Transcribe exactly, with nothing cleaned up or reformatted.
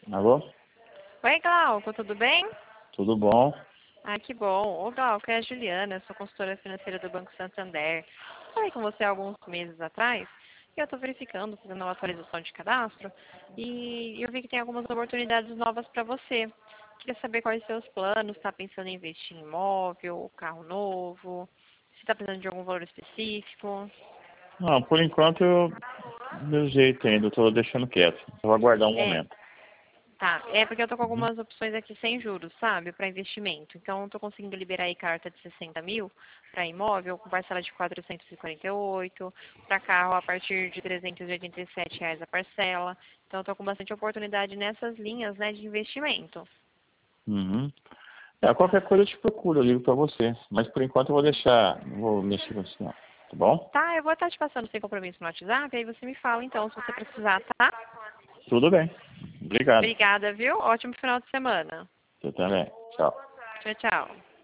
Alô? Oi, Glauco, tudo bem? Tudo bom? Ah, que bom. Ô, Glauco, é a Juliana, sou consultora financeira do Banco Santander. Falei com você há alguns meses atrás e eu estou verificando, fazendo uma atualização de cadastro e eu vi que tem algumas oportunidades novas para você. Queria saber quais são os seus planos, está pensando em investir em imóvel, carro novo, se está precisando de algum valor específico. Não, por enquanto eu do jeito ainda, eu tô deixando quieto. Eu vou aguardar um É, momento. tá. É porque eu tô com Uhum. algumas opções aqui sem juros, sabe? Para investimento. Então, eu tô conseguindo liberar aí carta de sessenta mil para imóvel, com parcela de quatrocentos e quarenta e oito, para carro a partir de trezentos e oitenta e sete reais a parcela. Então, eu tô com bastante oportunidade nessas linhas, né, de investimento. Uhum. É, qualquer coisa eu te procuro, eu ligo pra você. Mas por enquanto eu vou deixar, não vou mexer com isso não. Tá bom? Tá, eu vou estar te passando sem compromisso no WhatsApp, aí você me fala, então, se você precisar, tá? Tudo bem. Obrigado. Obrigada, viu? Ótimo final de semana. Você também. Tchau. Tchau, tchau.